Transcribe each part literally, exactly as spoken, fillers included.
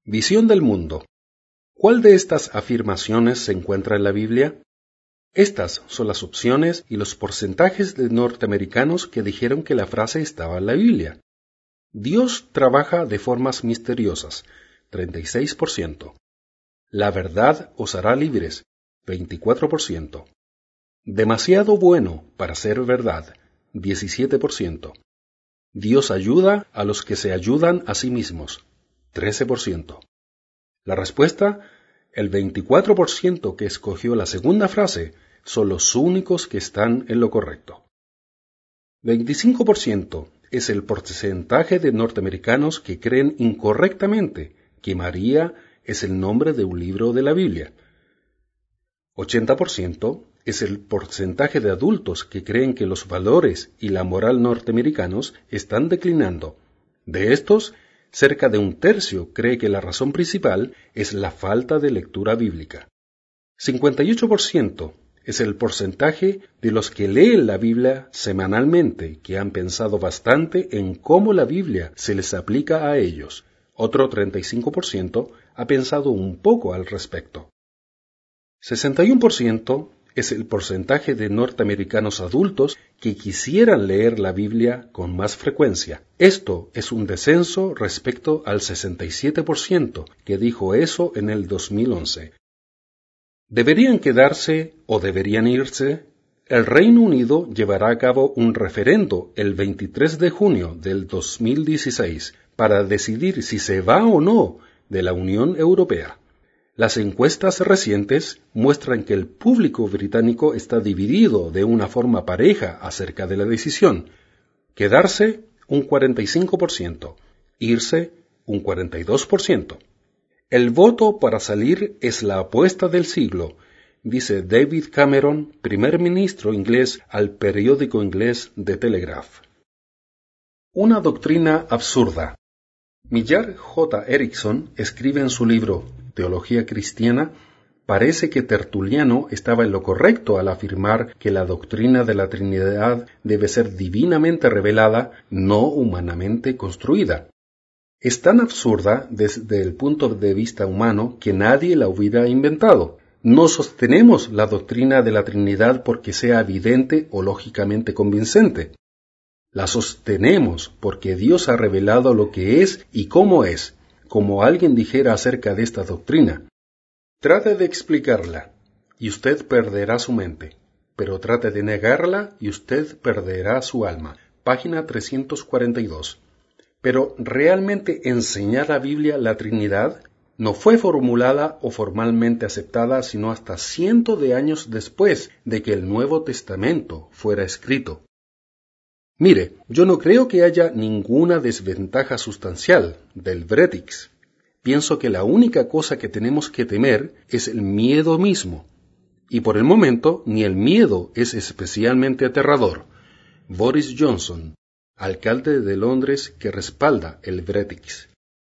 Visión del mundo. ¿Cuál de estas afirmaciones se encuentra en la Biblia? Estas son las opciones y los porcentajes de norteamericanos que dijeron que la frase estaba en la Biblia. Dios trabaja de formas misteriosas, treinta y seis por ciento. La verdad os hará libres, veinticuatro por ciento. Demasiado bueno para ser verdad, diecisiete por ciento. Dios ayuda a los que se ayudan a sí mismos, trece por ciento. La respuesta, el veinticuatro por ciento que escogió la segunda frase, son los únicos que están en lo correcto. veinticinco por ciento es el porcentaje de norteamericanos que creen incorrectamente que María es el nombre de un libro de la Biblia. ochenta por ciento es el porcentaje de adultos que creen que los valores y la moral norteamericanos están declinando. De estos, cerca de un tercio cree que la razón principal es la falta de lectura bíblica. cincuenta y ocho por ciento es el porcentaje de los que leen la Biblia semanalmente que han pensado bastante en cómo la Biblia se les aplica a ellos. Otro treinta y cinco por ciento ha pensado un poco al respecto. sesenta y uno por ciento es el porcentaje de norteamericanos adultos que quisieran leer la Biblia con más frecuencia. Esto es un descenso respecto al sesenta y siete por ciento que dijo eso en el dos mil once. ¿Deberían quedarse o deberían irse? El Reino Unido llevará a cabo un referendo el veintitrés de junio del dos mil dieciséis para decidir si se va o no de la Unión Europea. Las encuestas recientes muestran que el público británico está dividido de una forma pareja acerca de la decisión. Quedarse, un cuarenta y cinco por ciento. Irse, un cuarenta y dos por ciento. El voto para salir es la apuesta del siglo, dice David Cameron, primer ministro inglés, al periódico inglés The Telegraph. Una doctrina absurda. Millard J. Erickson escribe en su libro Teología Cristiana, parece que Tertuliano estaba en lo correcto al afirmar que la doctrina de la Trinidad debe ser divinamente revelada, no humanamente construida. Es tan absurda desde el punto de vista humano que nadie la hubiera inventado. No sostenemos la doctrina de la Trinidad porque sea evidente o lógicamente convincente. La sostenemos porque Dios ha revelado lo que es y cómo es, como alguien dijera acerca de esta doctrina. Trate de explicarla, y usted perderá su mente, pero trate de negarla y usted perderá su alma. Página trescientos cuarenta y dos. Pero ¿realmente enseñar la Biblia la Trinidad? No fue formulada o formalmente aceptada sino hasta cientos de años después de que el Nuevo Testamento fuera escrito. Mire, yo no creo que haya ninguna desventaja sustancial del Bretix. Pienso que la única cosa que tenemos que temer es el miedo mismo. Y por el momento, ni el miedo es especialmente aterrador. Boris Johnson, alcalde de Londres que respalda el Bretix.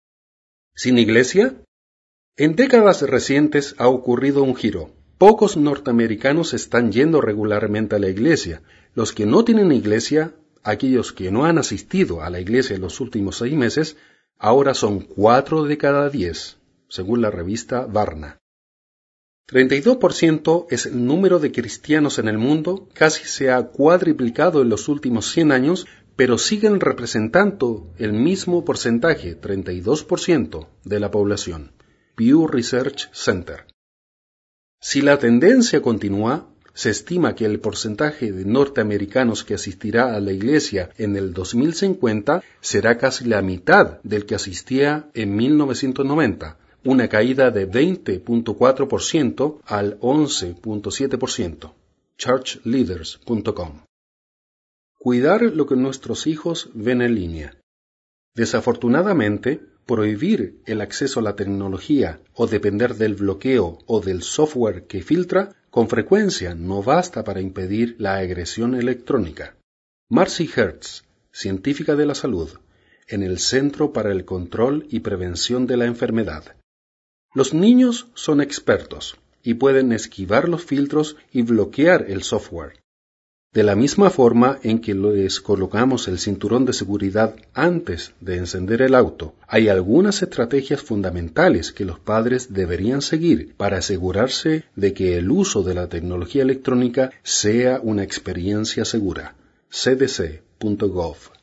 ¿Sin iglesia? En décadas recientes ha ocurrido un giro. Pocos norteamericanos están yendo regularmente a la iglesia. Los que no tienen iglesia, aquellos que no han asistido a la iglesia en los últimos seis meses, ahora son cuatro de cada diez, según la revista Barna. treinta y dos por ciento es el número de cristianos en el mundo, casi se ha cuadriplicado en los últimos cien años, pero siguen representando el mismo porcentaje, treinta y dos por ciento, de la población. Pew Research Center. Si la tendencia continúa, se estima que el porcentaje de norteamericanos que asistirá a la iglesia en el dos mil cincuenta será casi la mitad del que asistía en mil novecientos noventa, una caída de veinte punto cuatro por ciento al once punto siete por ciento. church leaders punto com. Cuidar lo que nuestros hijos ven en línea. Desafortunadamente, prohibir el acceso a la tecnología o depender del bloqueo o del software que filtra con frecuencia no basta para impedir la agresión electrónica. Marcy Hertz, científica de la salud, en el Centro para el Control y Prevención de la Enfermedad. Los niños son expertos y pueden esquivar los filtros y bloquear el software. De la misma forma en que les colocamos el cinturón de seguridad antes de encender el auto, hay algunas estrategias fundamentales que los padres deberían seguir para asegurarse de que el uso de la tecnología electrónica sea una experiencia segura. c d c punto gov